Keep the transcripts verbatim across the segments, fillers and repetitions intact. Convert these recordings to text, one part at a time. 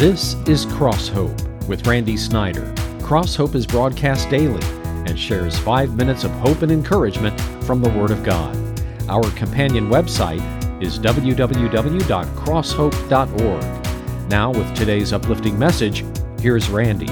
This is Cross Hope with Randy Snyder. Cross Hope is broadcast daily and shares five minutes of hope and encouragement from the Word of God. Our companion website is w w w dot cross hope dot org. Now, with today's uplifting message, here's Randy.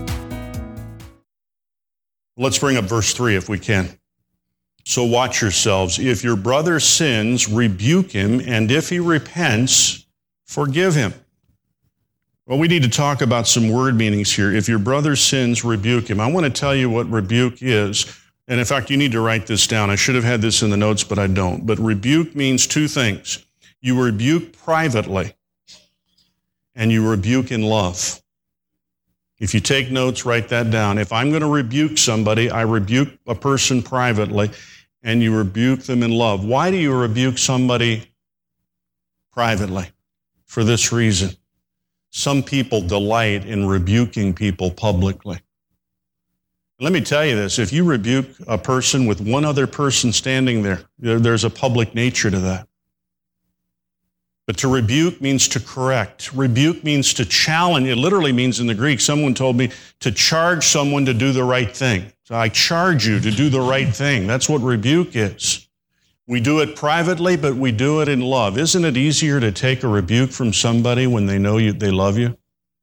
Let's bring up verse three if we can. So watch yourselves. If your brother sins, rebuke him, and if he repents, forgive him. Well, we need to talk about some word meanings here. If your brother sins, rebuke him. I want to tell you what rebuke is. And in fact, you need to write this down. I should have had this in the notes, but I don't. But rebuke means two things. You rebuke privately, and you rebuke in love. If you take notes, write that down. If I'm going to rebuke somebody, I rebuke a person privately, and you rebuke them in love. Why do you rebuke somebody privately? For this reason. Some people delight in rebuking people publicly. Let me tell you this, if you rebuke a person with one other person standing there, there's a public nature to that. But to rebuke means to correct. Rebuke means to challenge. It literally means in the Greek, someone told me to charge someone to do the right thing. So I charge you to do the right thing. That's what rebuke is. We do it privately, but we do it in love. Isn't it easier to take a rebuke from somebody when they know you, they love you?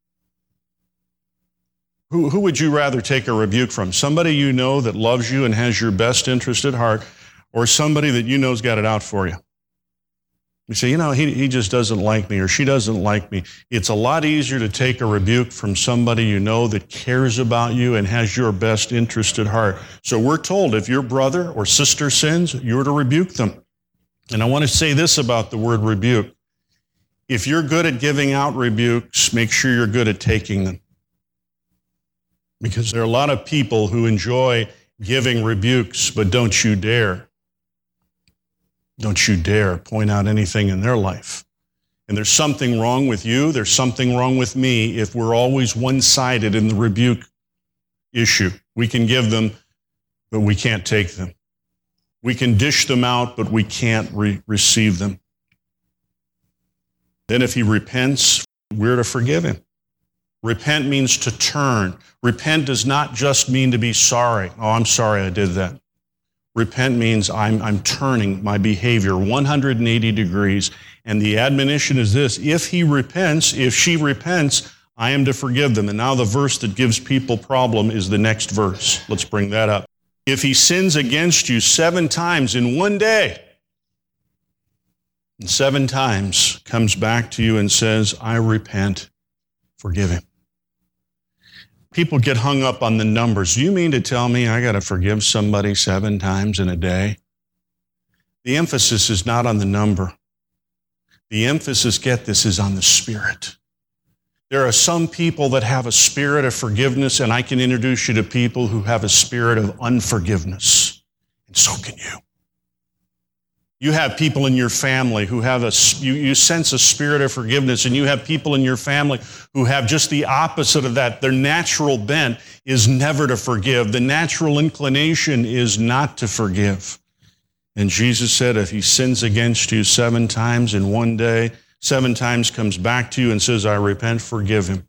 Who, who would you rather take a rebuke from? Somebody you know that loves you and has your best interest at heart, or somebody that you know's got it out for you? You say, you know, he, he just doesn't like me or she doesn't like me. It's a lot easier to take a rebuke from somebody you know that cares about you and has your best interest at heart. So we're told if your brother or sister sins, you're to rebuke them. And I want to say this about the word rebuke. If you're good at giving out rebukes, make sure you're good at taking them. Because there are a lot of people who enjoy giving rebukes, but don't you dare. Don't you dare point out anything in their life. And there's something wrong with you, there's something wrong with me if we're always one-sided in the rebuke issue. We can give them, but we can't take them. We can dish them out, but we can't re- receive them. Then if he repents, we're to forgive him. Repent means to turn. Repent does not just mean to be sorry. Oh, I'm sorry I did that. Repent means I'm, I'm turning my behavior one hundred eighty degrees. And the admonition is this: if he repents, if she repents, I am to forgive them. And now the verse that gives people problem is the next verse. Let's bring that up. If he sins against you seven times in one day, and seven times comes back to you and says, I repent, forgive him. People get hung up on the numbers. Do you mean to tell me I got to forgive somebody seven times in a day? The emphasis is not on the number. The emphasis, get this, is on the spirit. There are some people that have a spirit of forgiveness, and I can introduce you to people who have a spirit of unforgiveness. And so can you. You have people in your family who have a, you, you sense a spirit of forgiveness, and you have people in your family who have just the opposite of that. Their natural bent is never to forgive. The natural inclination is not to forgive. And Jesus said, if he sins against you seven times in one day, seven times comes back to you and says, I repent, forgive him.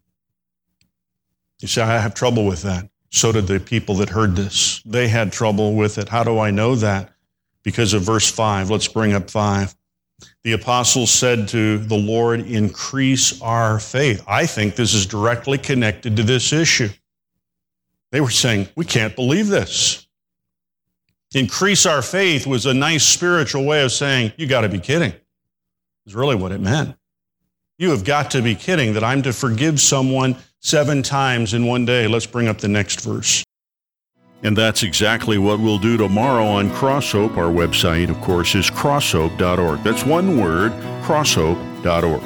You say, I have trouble with that. So did the people that heard this. They had trouble with it. How do I know that? Because of verse five. Let's bring up five. The apostles said to the Lord, increase our faith. I think this is directly connected to this issue. They were saying, we can't believe this. Increase our faith was a nice spiritual way of saying, you got to be kidding. Is really what it meant. You have got to be kidding that I'm to forgive someone seven times in one day. Let's bring up the next verse. And that's exactly what we'll do tomorrow on Cross Hope. Our website, of course, is cross hope dot org. That's one word, cross hope dot org.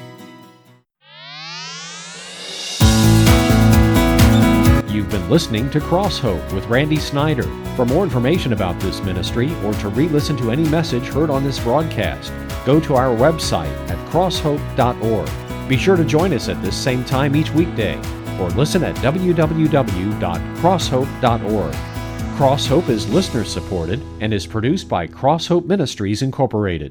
You've been listening to Cross Hope with Randy Snyder. For more information about this ministry or to re-listen to any message heard on this broadcast, go to our website at cross hope dot org. Be sure to join us at this same time each weekday, or listen at w w w dot cross hope dot org. Cross Hope is listener-supported and is produced by Cross Hope Ministries, Incorporated.